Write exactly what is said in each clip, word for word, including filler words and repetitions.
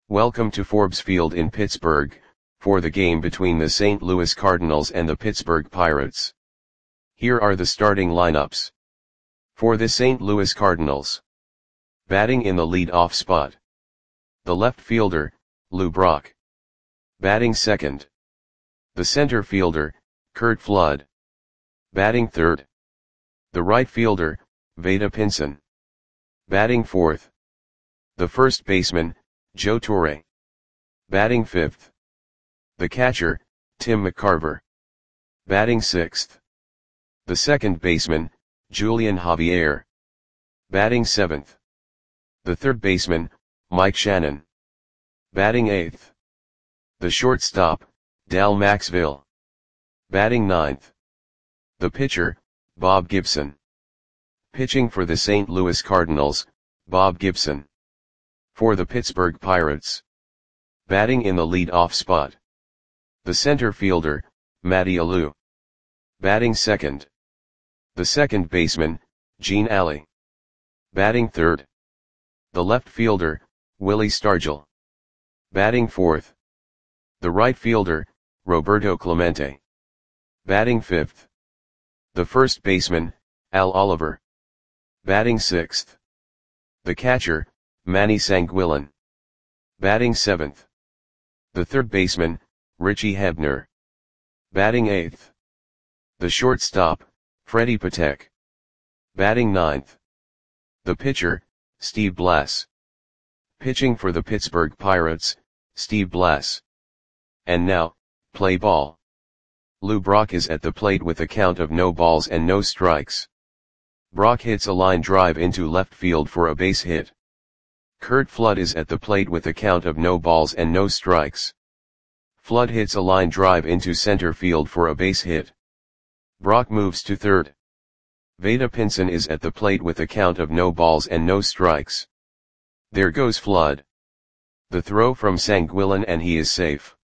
Welcome to Forbes Field in Pittsburgh, for the game between the Saint Louis Cardinals and the Pittsburgh Pirates. Here are the starting lineups. For the Saint Louis Cardinals. Batting in the lead-off spot. The left fielder, Lou Brock. Batting second. The center fielder, Curt Flood. Batting third. The right fielder, Vada Pinson. Batting fourth. The first baseman, Joe Torre. Batting fifth. The catcher, Tim McCarver. Batting sixth. The second baseman, Julian Javier. Batting seventh. The third baseman, Mike Shannon. Batting eighth. The shortstop, Dal Maxville. Batting ninth. The pitcher, Bob Gibson. Pitching for the Saint Louis Cardinals, Bob Gibson. For the Pittsburgh Pirates. Batting in the lead-off spot. The center fielder, Matty Alou. Batting second. The second baseman, Gene Alley. Batting third. The left fielder, Willie Stargell. Batting fourth. The right fielder, Roberto Clemente. Batting fifth. The first baseman, Al Oliver. Batting sixth. The catcher, Manny Sanguillen. Batting seventh. The third baseman, Richie Hebner. Batting eighth. The shortstop, Freddie Patek. Batting ninth. The pitcher, Steve Blass. Pitching for the Pittsburgh Pirates, Steve Blass. And now, play ball. Lou Brock is at the plate with a count of no balls and no strikes. Brock hits a line drive into left field for a base hit. Curt Flood is at the plate with a count of no balls and no strikes. Flood hits a line drive into center field for a base hit. Brock moves to third. Vada Pinson is at the plate with a count of no balls and no strikes. There goes Flood. The throw from Sanguillen and he is safe.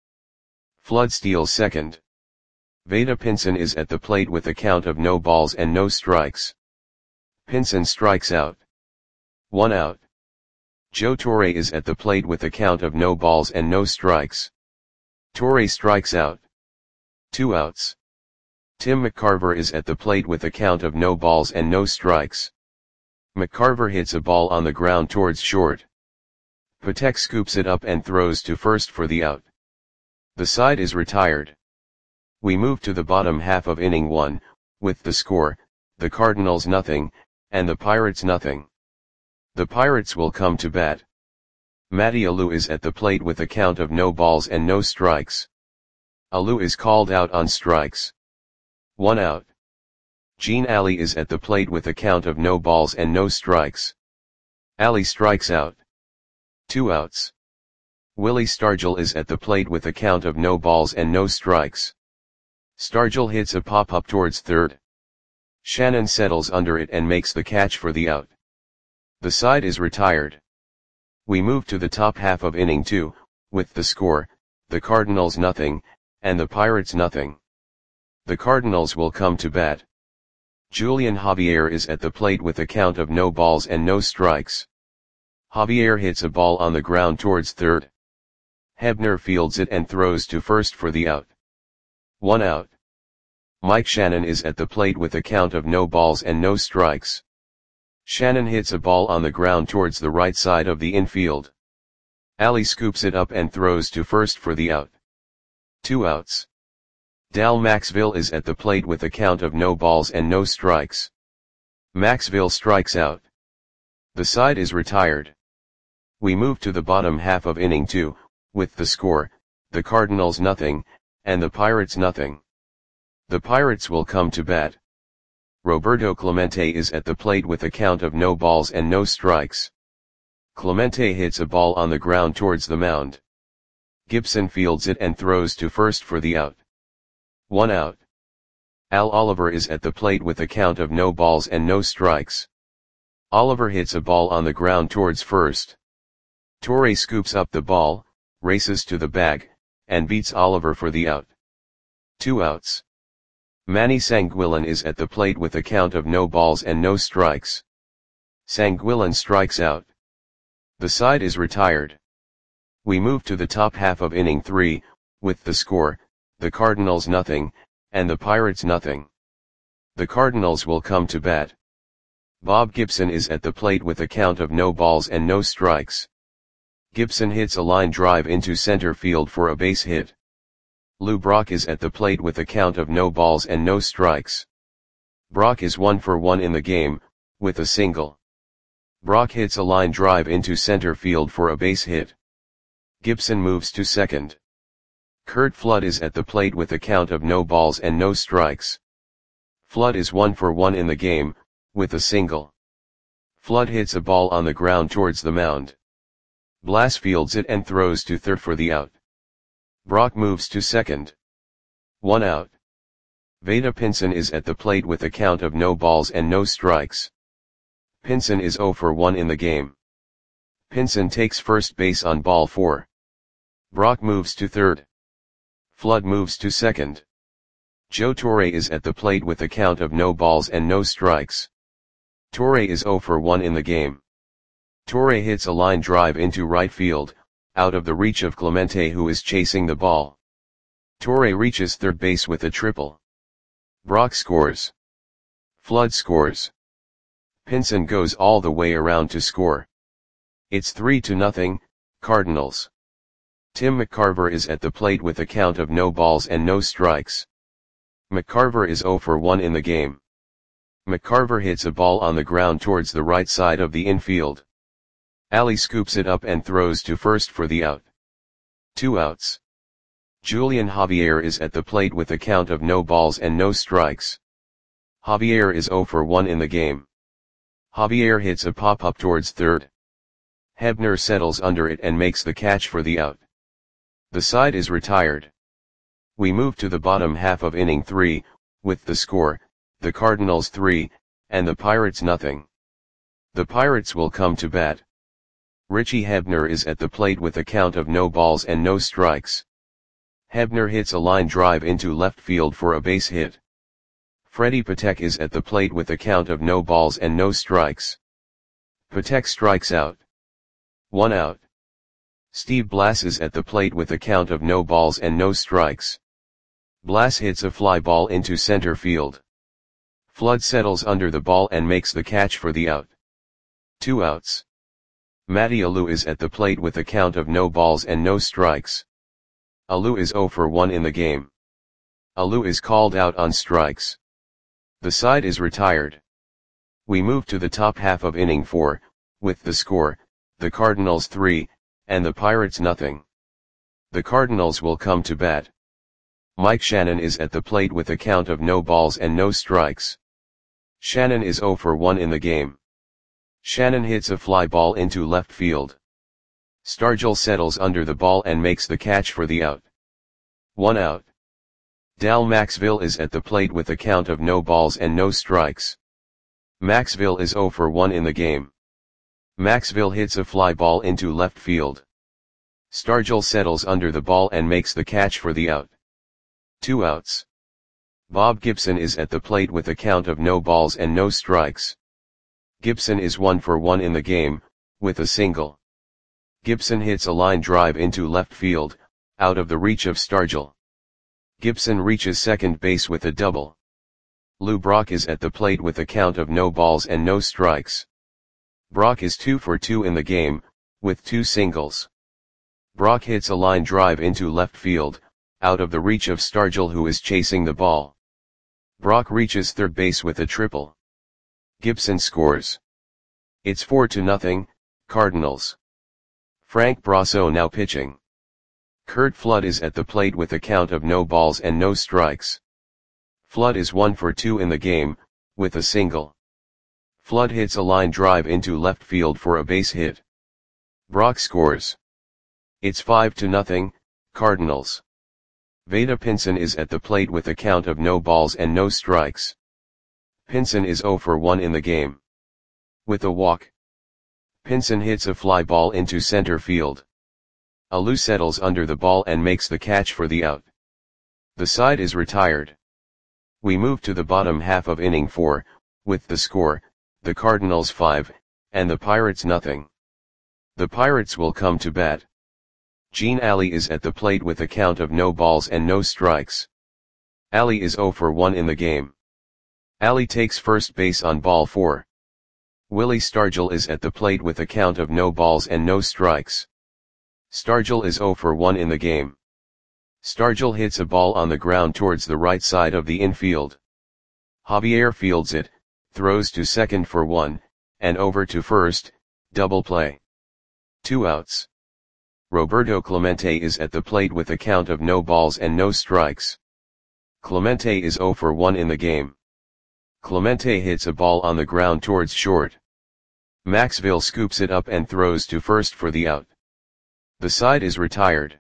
Flood steals second. Vada Pinson is at the plate with a count of no balls and no strikes. Pinson strikes out. One out. Joe Torre is at the plate with a count of no balls and no strikes. Torre strikes out. Two outs. Tim McCarver is at the plate with a count of no balls and no strikes. McCarver hits a ball on the ground towards short. Patek scoops it up and throws to first for the out. The side is retired. We move to the bottom half of inning one, with the score, the Cardinals nothing, and the Pirates nothing. The Pirates will come to bat. Matty Alou is at the plate with a count of no balls and no strikes. Alou is called out on strikes. One out. Gene Alley is at the plate with a count of no balls and no strikes. Alley strikes out. Two outs. Willie Stargell is at the plate with a count of no balls and no strikes. Stargell hits a pop-up towards third. Shannon settles under it and makes the catch for the out. The side is retired. We move to the top half of inning two, with the score, the Cardinals nothing, and the Pirates nothing. The Cardinals will come to bat. Julian Javier is at the plate with a count of no balls and no strikes. Javier hits a ball on the ground towards third. Hebner fields it and throws to first for the out. One out. Mike Shannon is at the plate with a count of no balls and no strikes. Shannon hits a ball on the ground towards the right side of the infield. Alley scoops it up and throws to first for the out. Two outs. Dal Maxville is at the plate with a count of no balls and no strikes. Maxville strikes out. The side is retired. We move to the bottom half of inning two, with the score, the Cardinals nothing, and the Pirates nothing. The Pirates will come to bat. Roberto Clemente is at the plate with a count of no balls and no strikes. Clemente hits a ball on the ground towards the mound. Gibson fields it and throws to first for the out. One out. Al Oliver is at the plate with a count of no balls and no strikes. Oliver hits a ball on the ground towards first. Torre scoops up the ball, races to the bag, and beats Oliver for the out. Two outs. Manny Sanguillen is at the plate with a count of no balls and no strikes. Sanguillen strikes out. The side is retired. We move to the top half of inning three, with the score, the Cardinals nothing, and the Pirates nothing. The Cardinals will come to bat. Bob Gibson is at the plate with a count of no balls and no strikes. Gibson hits a line drive into center field for a base hit. Lou Brock is at the plate with a count of no balls and no strikes. Brock is one for one in the game, with a single. Brock hits a line drive into center field for a base hit. Gibson moves to second. Curt Flood is at the plate with a count of no balls and no strikes. Flood is one for one in the game, with a single. Flood hits a ball on the ground towards the mound. Blas fields it and throws to third for the out. Brock moves to second. One out. Vada Pinson is at the plate with a count of no balls and no strikes. Pinson is zero for one in the game. Pinson takes first base on ball four. Brock moves to third. Flood moves to second. Joe Torre is at the plate with a count of no balls and no strikes. Torre is zero for one in the game. Torre hits a line drive into right field, out of the reach of Clemente, who is chasing the ball. Torre reaches third base with a triple. Brock scores. Flood scores. Pinson goes all the way around to score. It's three to nothing, Cardinals. Tim McCarver is at the plate with a count of no balls and no strikes. McCarver is zero for one in the game. McCarver hits a ball on the ground towards the right side of the infield. Ali scoops it up and throws to first for the out. Two outs. Julian Javier is at the plate with a count of no balls and no strikes. Javier is zero for one in the game. Javier hits a pop-up towards third. Hebner settles under it and makes the catch for the out. The side is retired. We move to the bottom half of inning three, with the score, the Cardinals three, and the Pirates nothing. The Pirates will come to bat. Richie Hebner is at the plate with a count of no balls and no strikes. Hebner hits a line drive into left field for a base hit. Freddie Patek is at the plate with a count of no balls and no strikes. Patek strikes out. One out. Steve Blas is at the plate with a count of no balls and no strikes. Blas hits a fly ball into center field. Flood settles under the ball and makes the catch for the out. Two outs. Matty Alou is at the plate with a count of no balls and no strikes. Alou is zero for one in the game. Alou is called out on strikes. The side is retired. We move to the top half of inning four, with the score, the Cardinals three, and the Pirates nothing. The Cardinals will come to bat. Mike Shannon is at the plate with a count of no balls and no strikes. Shannon is zero for one in the game. Shannon hits a fly ball into left field. Stargell settles under the ball and makes the catch for the out. One out. Dal Maxville is at the plate with a count of no balls and no strikes. Maxville is zero for one in the game. Maxville hits a fly ball into left field. Stargell settles under the ball and makes the catch for the out. Two outs. Bob Gibson is at the plate with a count of no balls and no strikes. Gibson is one for one in the game, with a single. Gibson hits a line drive into left field, out of the reach of Stargell. Gibson reaches second base with a double. Lou Brock is at the plate with a count of no balls and no strikes. Brock is two for two in the game, with two singles. Brock hits a line drive into left field, out of the reach of Stargell, who is chasing the ball. Brock reaches third base with a triple. Gibson scores. It's four to nothing, Cardinals. Frank Brasso now pitching. Curt Flood is at the plate with a count of no balls and no strikes. Flood is one for two in the game, with a single. Flood hits a line drive into left field for a base hit. Brock scores. It's five to nothing, Cardinals. Vada Pinson is at the plate with a count of no balls and no strikes. Pinson is zero for one in the game. With a walk. Pinson hits a fly ball into center field. Alou settles under the ball and makes the catch for the out. The side is retired. We move to the bottom half of inning four, with the score, the Cardinals five, and the Pirates nothing. The Pirates will come to bat. Gene Ali is at the plate with a count of no balls and no strikes. Ali is zero for one in the game. Ali takes first base on ball four. Willie Stargell is at the plate with a count of no balls and no strikes. Stargell is zero for one in the game. Stargell hits a ball on the ground towards the right side of the infield. Javier fields it, throws to second for one, and over to first, double play. Two outs. Roberto Clemente is at the plate with a count of no balls and no strikes. Clemente is zero for one in the game. Clemente hits a ball on the ground towards short. Maxville scoops it up and throws to first for the out. The side is retired.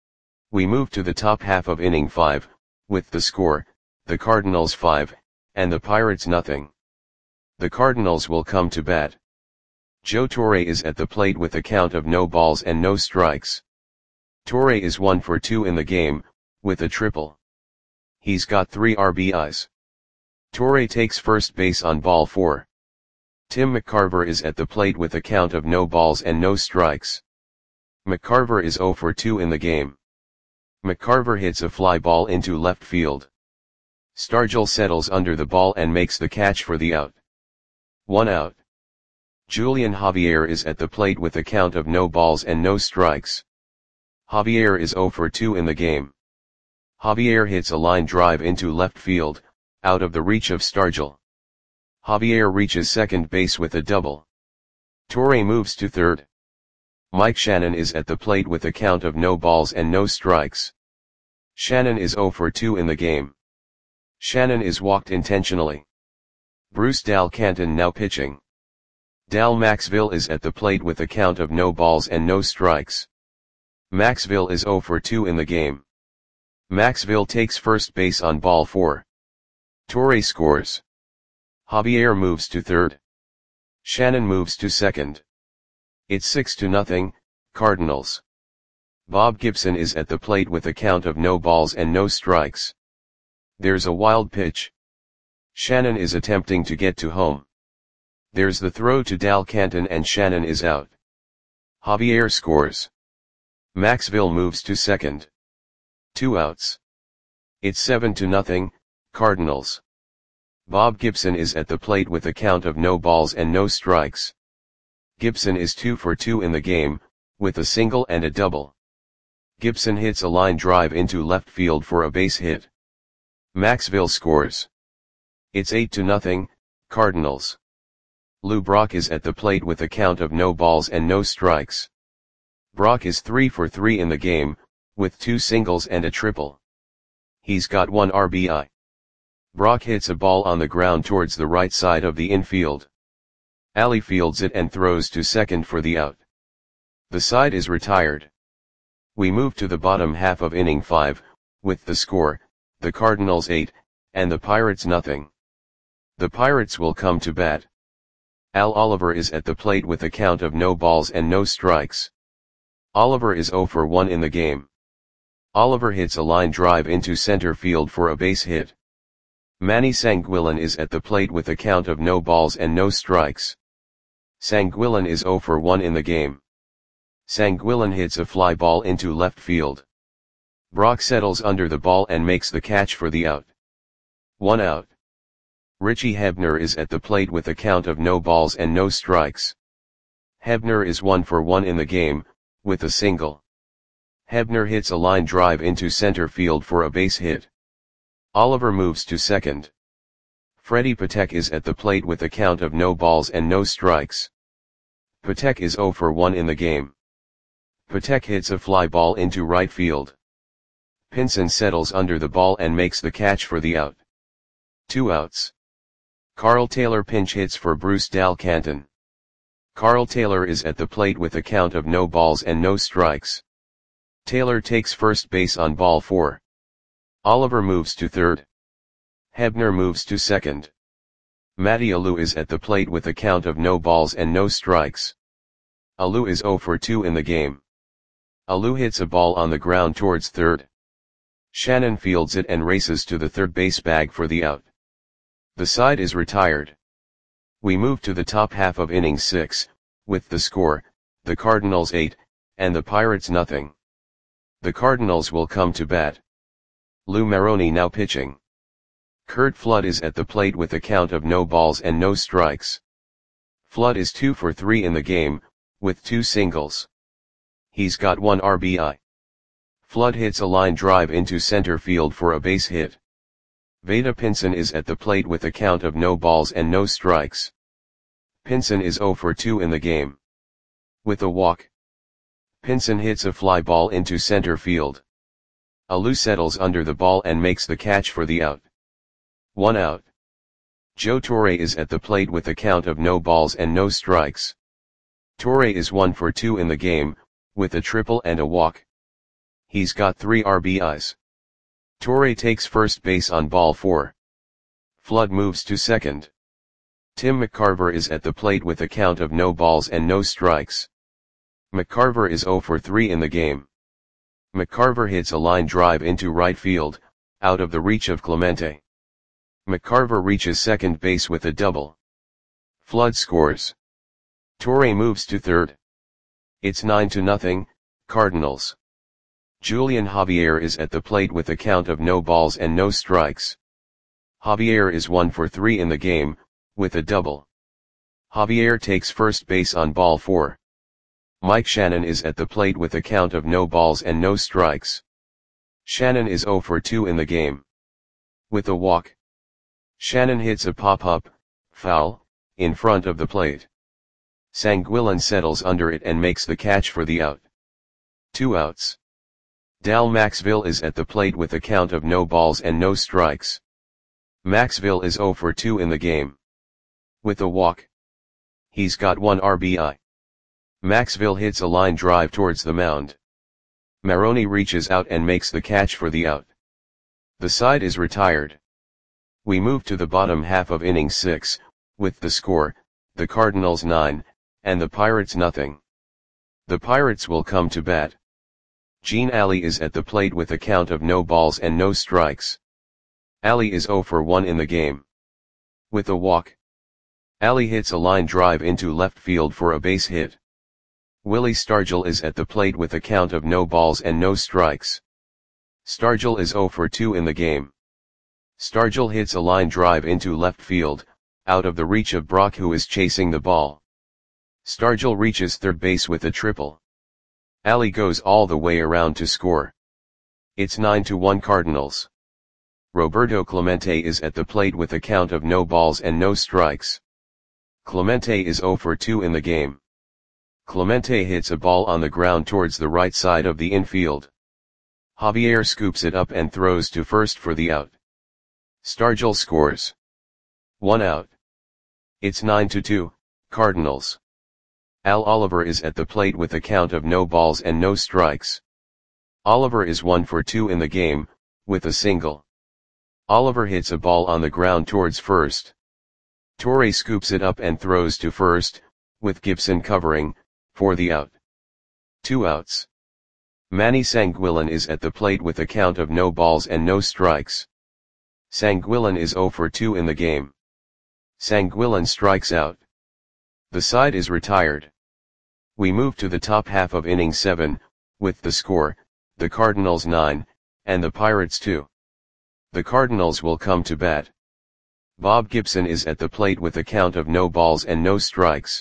We move to the top half of inning five, with the score, the Cardinals five, and the Pirates nothing. The Cardinals will come to bat. Joe Torre is at the plate with a count of no balls and no strikes. Torre is one for two in the game, with a triple. He's got three R B Is. Torre takes first base on ball four. Tim McCarver is at the plate with a count of no balls and no strikes. McCarver is zero for two in the game. McCarver hits a fly ball into left field. Stargell settles under the ball and makes the catch for the out. One out. Julian Javier is at the plate with a count of no balls and no strikes. Javier is zero for two in the game. Javier hits a line drive into left field, out of the reach of Stargell. Javier reaches second base with a double. Torre moves to third. Mike Shannon is at the plate with a count of no balls and no strikes. Shannon is zero for two in the game. Shannon is walked intentionally. Bruce Dal Canton now pitching. Dal Maxville is at the plate with a count of no balls and no strikes. Maxville is zero for two in the game. Maxville takes first base on ball four. Torre scores. Javier moves to third. Shannon moves to second. It's six to nothing, Cardinals. Bob Gibson is at the plate with a count of no balls and no strikes. There's a wild pitch. Shannon is attempting to get to home. There's the throw to Dal Canton and Shannon is out. Javier scores. Maxville moves to second. Two outs. It's seven to nothing, Cardinals. Bob Gibson is at the plate with a count of no balls and no strikes. Gibson is two for two in the game, with a single and a double. Gibson hits a line drive into left field for a base hit. Maxville scores. It's eight to nothing, Cardinals. Lou Brock is at the plate with a count of no balls and no strikes. Brock is three for three in the game, with two singles and a triple. He's got one R B I. Brock hits a ball on the ground towards the right side of the infield. Ali fields it and throws to second for the out. The side is retired. We move to the bottom half of inning five, with the score, the Cardinals eight, and the Pirates nothing. The Pirates will come to bat. Al Oliver is at the plate with a count of no balls and no strikes. Oliver is zero for one in the game. Oliver hits a line drive into center field for a base hit. Manny Sanguillen is at the plate with a count of no balls and no strikes. Sanguillen is zero for one in the game. Sanguillen hits a fly ball into left field. Brock settles under the ball and makes the catch for the out. One out. Richie Hebner is at the plate with a count of no balls and no strikes. Hebner is one for one in the game, with a single. Hebner hits a line drive into center field for a base hit. Oliver moves to second. Freddie Patek is at the plate with a count of no balls and no strikes. Patek is zero for one in the game. Patek hits a fly ball into right field. Pinson settles under the ball and makes the catch for the out. Two outs. Carl Taylor pinch hits for Bruce Dal Canton. Carl Taylor is at the plate with a count of no balls and no strikes. Taylor takes first base on ball four. Oliver moves to third. Hebner moves to second. Matty Alou is at the plate with a count of no balls and no strikes. Alou is zero for two in the game. Alou hits a ball on the ground towards third. Shannon fields it and races to the third base bag for the out. The side is retired. We move to the top half of inning six, with the score, the Cardinals eight, and the Pirates nothing. The Cardinals will come to bat. Lou Maroney now pitching. Curt Flood is at the plate with a count of no balls and no strikes. Flood is two for three in the game, with two singles. He's got one R B I. Flood hits a line drive into center field for a base hit. Vada Pinson is at the plate with a count of no balls and no strikes. Pinson is zero for two in the game. With a walk. Pinson hits a fly ball into center field. Alou settles under the ball and makes the catch for the out. One out. Joe Torre is at the plate with a count of no balls and no strikes. Torre is one for two in the game, with a triple and a walk. He's got three R B Is. Torre takes first base on ball four. Flood moves to second. Tim McCarver is at the plate with a count of no balls and no strikes. McCarver is zero for three in the game. McCarver hits a line drive into right field, out of the reach of Clemente. McCarver reaches second base with a double. Flood scores. Torre moves to third. It's nine to nothing, Cardinals. Julian Javier is at the plate with a count of no balls and no strikes. Javier is one for three in the game, with a double. Javier takes first base on ball four. Mike Shannon is at the plate with a count of no balls and no strikes. Shannon is zero for two in the game. With a walk. Shannon hits a pop-up, foul, in front of the plate. Sanguillen settles under it and makes the catch for the out. Two outs. Dal Maxville is at the plate with a count of no balls and no strikes. Maxville is zero for two in the game. With a walk. He's got one R B I. Maxville hits a line drive towards the mound. Maroney reaches out and makes the catch for the out. The side is retired. We move to the bottom half of inning six, with the score, the Cardinals nine, and the Pirates nothing. The Pirates will come to bat. Gene Alley is at the plate with a count of no balls and no strikes. Alley is zero for one in the game. With a walk. Alley hits a line drive into left field for a base hit. Willie Stargell is at the plate with a count of no balls and no strikes. Stargell is zero for two in the game. Stargell hits a line drive into left field, out of the reach of Brock, who is chasing the ball. Stargell reaches third base with a triple. Alley goes all the way around to score. It's nine to one Cardinals. Roberto Clemente is at the plate with a count of no balls and no strikes. Clemente is zero for two in the game. Clemente hits a ball on the ground towards the right side of the infield. Javier scoops it up and throws to first for the out. Stargell scores. One out. It's nine to two, Cardinals. Al Oliver is at the plate with a count of no balls and no strikes. Oliver is one for two in the game, with a single. Oliver hits a ball on the ground towards first. Torre scoops it up and throws to first, with Gibson covering, for the out. Two outs. Manny Sanguillen is at the plate with a count of no balls and no strikes. Sanguillen is zero for two in the game. Sanguillen strikes out. The side is retired. We move to the top half of inning seven, with the score, the Cardinals nine, and the Pirates two. The Cardinals will come to bat. Bob Gibson is at the plate with a count of no balls and no strikes.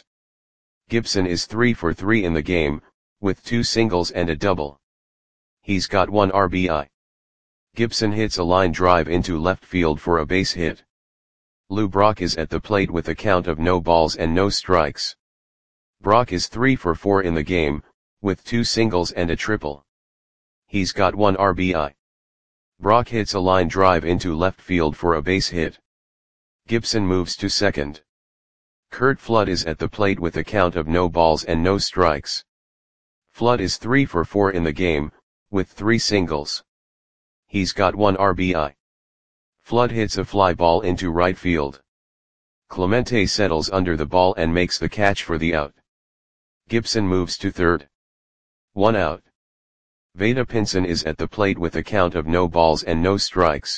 Gibson is three for three in the game, with two singles and a double. He's got one R B I. Gibson hits a line drive into left field for a base hit. Lou Brock is at the plate with a count of no balls and no strikes. Brock is three for four in the game, with two singles and a triple. He's got one R B I. Brock hits a line drive into left field for a base hit. Gibson moves to second. Curt Flood is at the plate with a count of no balls and no strikes. Flood is three for four in the game, with three singles. He's got one R B I. Flood hits a fly ball into right field. Clemente settles under the ball and makes the catch for the out. Gibson moves to third. One out. Vada Pinson is at the plate with a count of no balls and no strikes.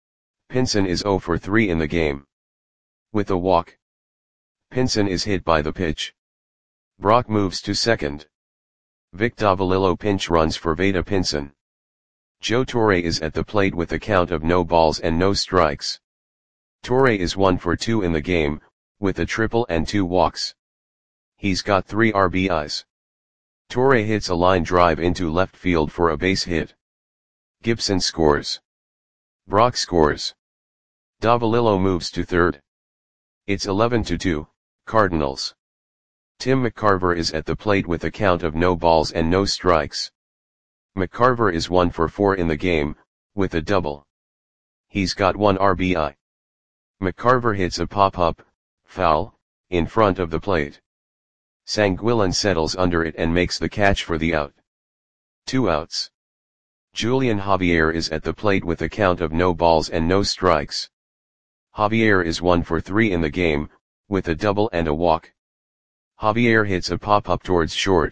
Pinson is zero for three in the game. With a walk. Pinson is hit by the pitch. Brock moves to second. Vic Davalillo pinch runs for Veda Pinson. Joe Torre is at the plate with a count of no balls and no strikes. Torre is one for two in the game, with a triple and two walks. He's got three R B Is. Torre hits a line drive into left field for a base hit. Gibson scores. Brock scores. Davalillo moves to third. It's eleven to two, Cardinals. Tim McCarver is at the plate with a count of no balls and no strikes. McCarver is one for four in the game, with a double. He's got one R B I. McCarver hits a pop-up, foul, in front of the plate. Sanguillen settles under it and makes the catch for the out. Two outs. Julian Javier is at the plate with a count of no balls and no strikes. Javier is one for three in the game, with a double and a walk. Javier hits a pop-up towards short.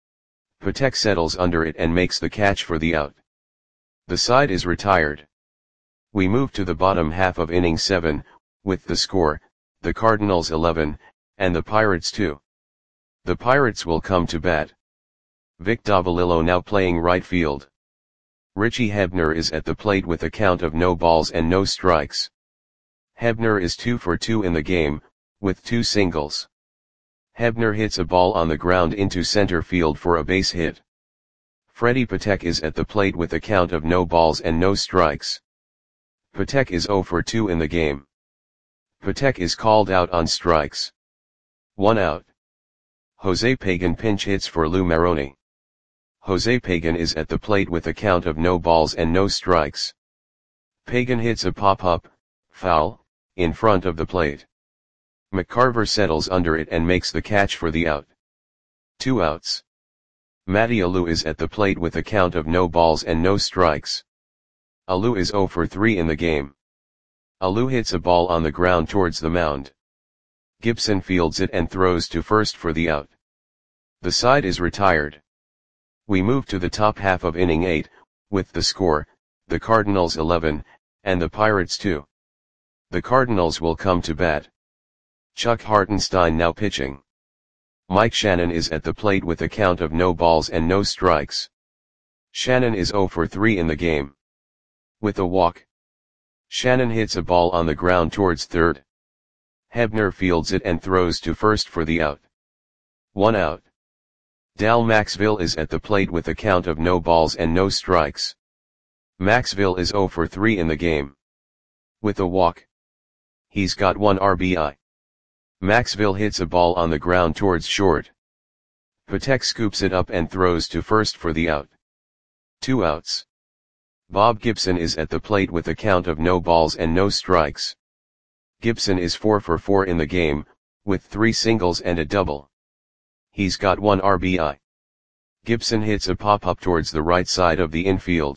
Patek settles under it and makes the catch for the out. The side is retired. We move to the bottom half of inning seven, with the score, the Cardinals eleven, and the Pirates two. The Pirates will come to bat. Vic Davalillo now playing right field. Richie Hebner is at the plate with a count of no balls and no strikes. Hebner is two for two in the game, with two singles. Hebner hits a ball on the ground into center field for a base hit. Freddie Patek is at the plate with a count of no balls and no strikes. Patek is zero for two in the game. Patek is called out on strikes. One out. Jose Pagan pinch hits for Lou Maroni. Jose Pagan is at the plate with a count of no balls and no strikes. Pagan hits a pop-up, foul, in front of the plate. McCarver settles under it and makes the catch for the out. Two outs. Matty Alou is at the plate with a count of no balls and no strikes. Alou is zero for three in the game. Alou hits a ball on the ground towards the mound. Gibson fields it and throws to first for the out. The side is retired. We move to the top half of inning eight, with the score, the Cardinals eleven, and the Pirates two. The Cardinals will come to bat. Chuck Hartenstein now pitching. Mike Shannon is at the plate with a count of no balls and no strikes. Shannon is zero for three in the game. With a walk. Shannon hits a ball on the ground towards third. Hebner fields it and throws to first for the out. One out. Dal Maxville is at the plate with a count of no balls and no strikes. Maxville is zero for three in the game. With a walk. He's got one R B I. Maxville hits a ball on the ground towards short. Patek scoops it up and throws to first for the out. Two outs. Bob Gibson is at the plate with a count of no balls and no strikes. Gibson is four for four in the game, with three singles and a double. He's got one R B I. Gibson hits a pop-up towards the right side of the infield.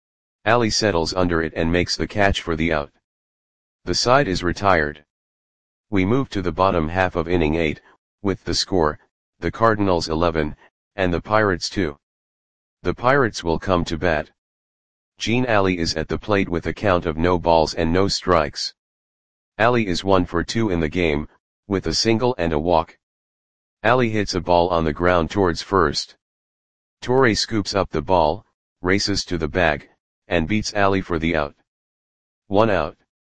Ali settles under it and makes the catch for the out. The side is retired. We move to the bottom half of inning eight, with the score, the Cardinals eleven, and the Pirates two. The Pirates will come to bat. Gene Ali is at the plate with a count of no balls and no strikes. Ali is one for two in the game, with a single and a walk. Ali hits a ball on the ground towards first. Torre scoops up the ball, races to the bag, and beats Ali for the out. One out.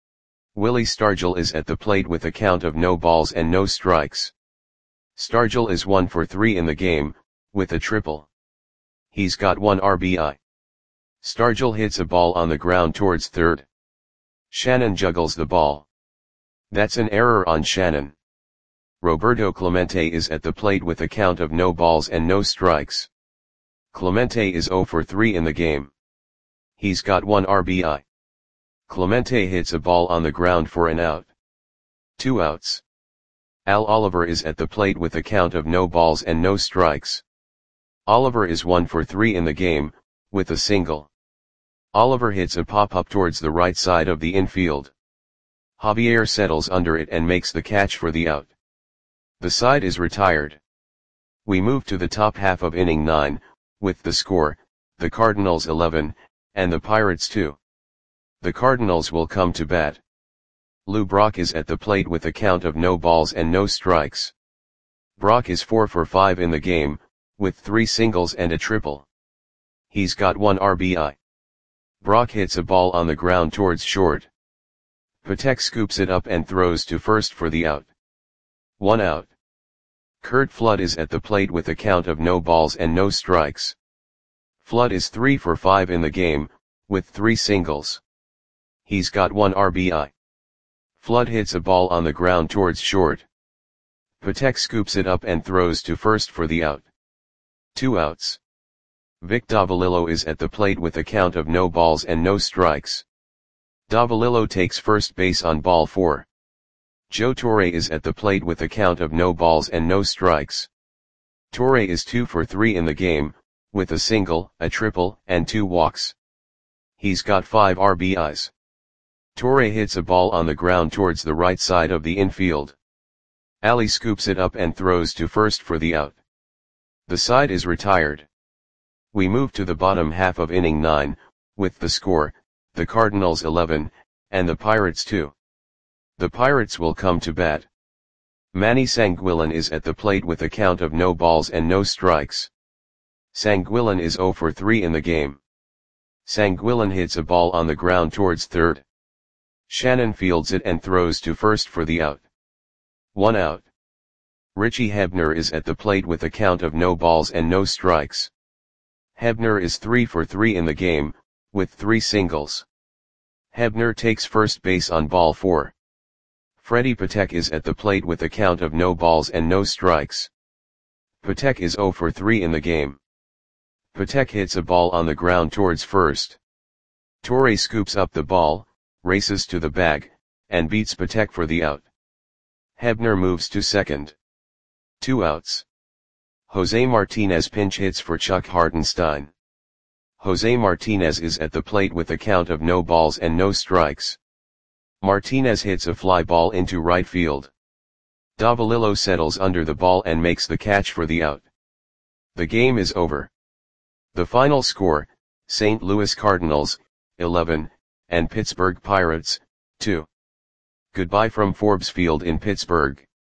Willie Stargell is at the plate with a count of no balls and no strikes. Stargell is one for three in the game, with a triple. He's got one R B I. Stargell hits a ball on the ground towards third. Shannon juggles the ball. That's an error on Shannon. Roberto Clemente is at the plate with a count of no balls and no strikes. Clemente is zero for three in the game. He's got one R B I. Clemente hits a ball on the ground for an out. Two outs. Al Oliver is at the plate with a count of no balls and no strikes. Oliver is one for three in the game, with a single. Oliver hits a pop-up towards the right side of the infield. Javier settles under it and makes the catch for the out. The side is retired. We move to the top half of inning nine, with the score, the Cardinals eleven, and the Pirates two. The Cardinals will come to bat. Lou Brock is at the plate with a count of no balls and no strikes. Brock is four for five in the game, with three singles and a triple. He's got one R B I. Brock hits a ball on the ground towards short. Patek scoops it up and throws to first for the out. One out. Curt Flood is at the plate with a count of no balls and no strikes. Flood is three for five in the game, with three singles. He's got one R B I. Flood hits a ball on the ground towards short. Patek scoops it up and throws to first for the out. Two outs. Vic Davalillo is at the plate with a count of no balls and no strikes. Davalillo takes first base on ball four. Joe Torre is at the plate with a count of no balls and no strikes. Torre is two for three in the game, with a single, a triple, and two walks. He's got five R B Is. Torre hits a ball on the ground towards the right side of the infield. Ali scoops it up and throws to first for the out. The side is retired. We move to the bottom half of inning nine, with the score, the Cardinals eleven, and the Pirates two. The Pirates will come to bat. Manny Sanguillen is at the plate with a count of no balls and no strikes. Sanguillen is zero for three in the game. Sanguillen hits a ball on the ground towards third. Shannon fields it and throws to first for the out. One out. Richie Hebner is at the plate with a count of no balls and no strikes. Hebner is three for three in the game, with three singles. Hebner takes first base on ball four. Freddie Patek is at the plate with a count of no balls and no strikes. Patek is zero for three in the game. Patek hits a ball on the ground towards first. Torre scoops up the ball, races to the bag, and beats Patek for the out. Hebner moves to second. Two outs. Jose Martinez pinch hits for Chuck Hartenstein. Jose Martinez is at the plate with a count of no balls and no strikes. Martinez hits a fly ball into right field. Davalillo settles under the ball and makes the catch for the out. The game is over. The final score, Saint Louis Cardinals, eleven, and Pittsburgh Pirates, two. Goodbye from Forbes Field in Pittsburgh.